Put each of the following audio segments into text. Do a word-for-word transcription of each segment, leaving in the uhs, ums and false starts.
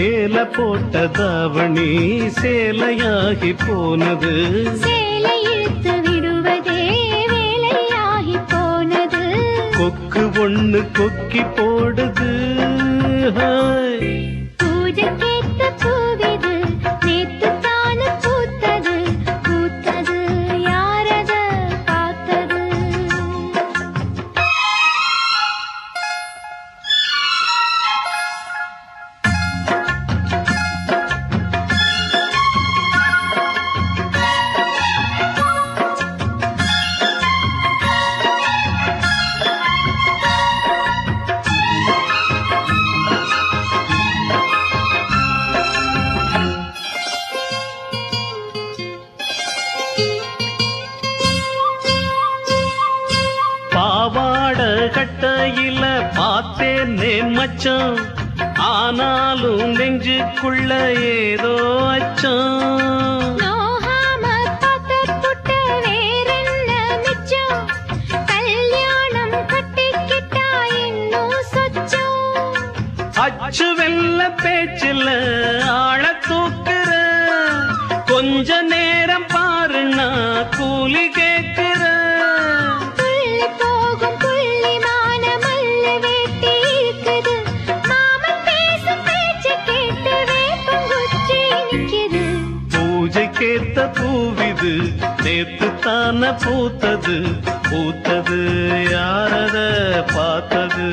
மேல போட்ட தாவணி சேலையாகி போனது, சேலை இழுத்து விடுவதே வேலையாகி போனது. கொக்கு ஒண்ணு கொக்கி போடுது. பூஜைக்கேத்த பூவிது நேத்து தானு பூத்தது, பூத்தது யாரத பார்த்தது. பாவாட கட்டையில பார்த்தேனே மச்சான், ஆனாலும் நெஞ்சுக்குள்ள ஏதோ அச்சம். நோகாம பார்த்து புட்டு வேறென்ன மிச்சம், கல்யாணம் கட்டிக்கிட்டா இன்னும் சொச்சம். அச்சு வெல்ல பேச்சில ஆழ தூக்குற, கொஞ்ச நேரம் பாருன்னா கூலி கேட்கிற. புள்ளி போகும் புள்ளிமான மல்லு வேட்டி இருக்குது, மாமன் பேசும் பேச்சு கேட்டு வேப்பங்குச்சி நிக்குது. பூஜைக்கேத்த பூவிது நேத்து தான பூத்தது, பூத்தது யாரத பார்த்தது.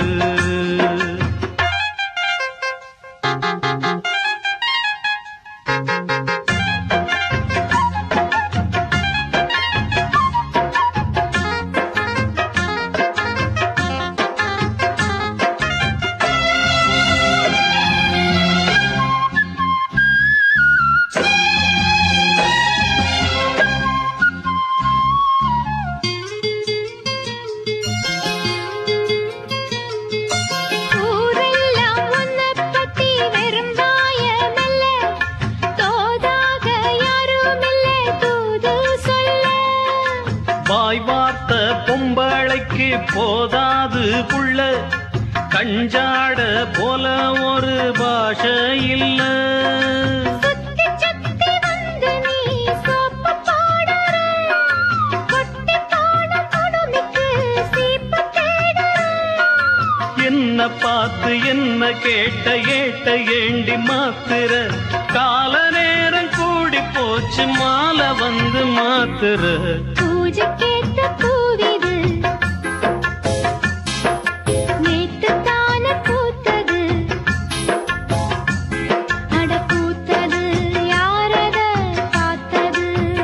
ஊரெல்லாம் உன்னைப் பத்தி வெறும் வாயமல்ல, தோதாக யாருமில்லை தூது சொல்ல. வாய் வார்த்த பொம்பளைக்கு போதாது புள்ள, கஞ்சாட போல ஒரு பாஷை இல்ல. சுத்தி சுத்தி வந்து நீ சோப்பு போடுற, கொட்டி போன கொடுமைக்கு சீப்பு தேடுற. என்ன பார்த்து என்ன கேட்ட ஏட்ட ஏண்டி மாத்துற, கால நேரம் கூடி போச்சு மாலை வந்து மாத்துற. பூஜைக்கேத்த பூவிது நேத்து தானே பூத்தது, அட பூத்தது யாரத பார்த்தது.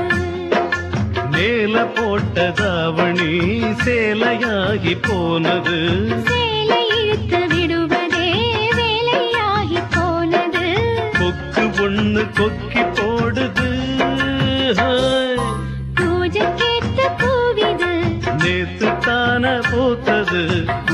மேல போட்ட தாவணி சேலையாகி போனது, சேலை இழுத்து விடுவதே வேலையாகி போனது. கொக்கு ஒண்ணு கொக்கி போடுது. பூஜைக்கேத்த பூவிது நேத்து தான பூத்தது,